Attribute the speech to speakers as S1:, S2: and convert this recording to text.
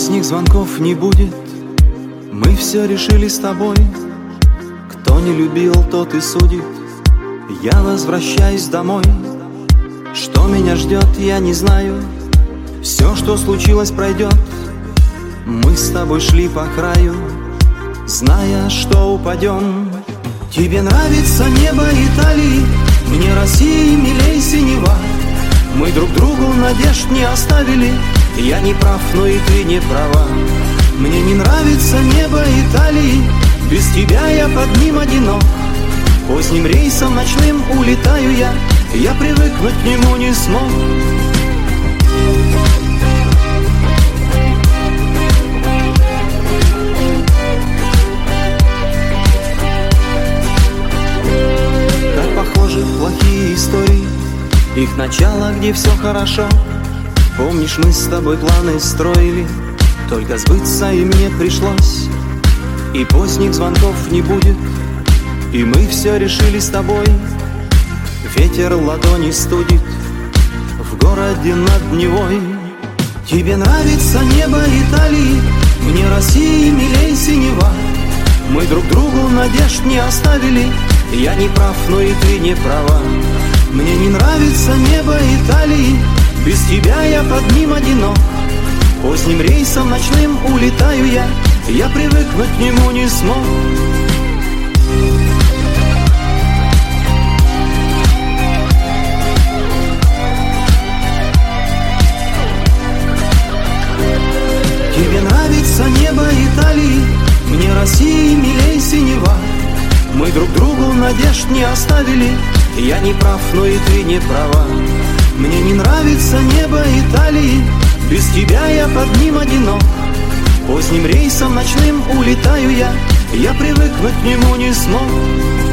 S1: поздних звонков не будет. Мы все решили с тобой. Кто не любил, тот и судит. Я возвращаюсь домой. Что меня ждет, я не знаю. Все, что случилось, пройдет. Мы с тобой шли по краю, зная, что упадем. Тебе нравится небо Италии, мне России милей синева. Мы друг другу надежд не оставили. Я не прав, но и ты не права. Мне не нравится небо Италии, без тебя я под ним одинок. Поздним рейсом ночным улетаю я привыкнуть к нему не смог. Как похожи плохие истории, их начало, где все хорошо. Помнишь, мы с тобой планы строили, только сбыться им не пришлось. И поздних звонков не будет, и мы все решили с тобой. Ветер ладони студит в городе над Невой. Тебе нравится небо Италии, мне России милей синева. Мы друг другу надежд не оставили. Я не прав, но и ты не права. Мне не нравится небо Италии, без тебя я под ним одинок. Поздним рейсом ночным улетаю я привыкнуть к нему не смог. Тебе нравится небо Италии, мне России милей синева. Мы друг другу надежд не оставили. Я не прав, но и ты не права. Мне не нравится небо Италии, без тебя я под ним одинок. Поздним рейсом ночным улетаю я привыкнуть к нему не смог.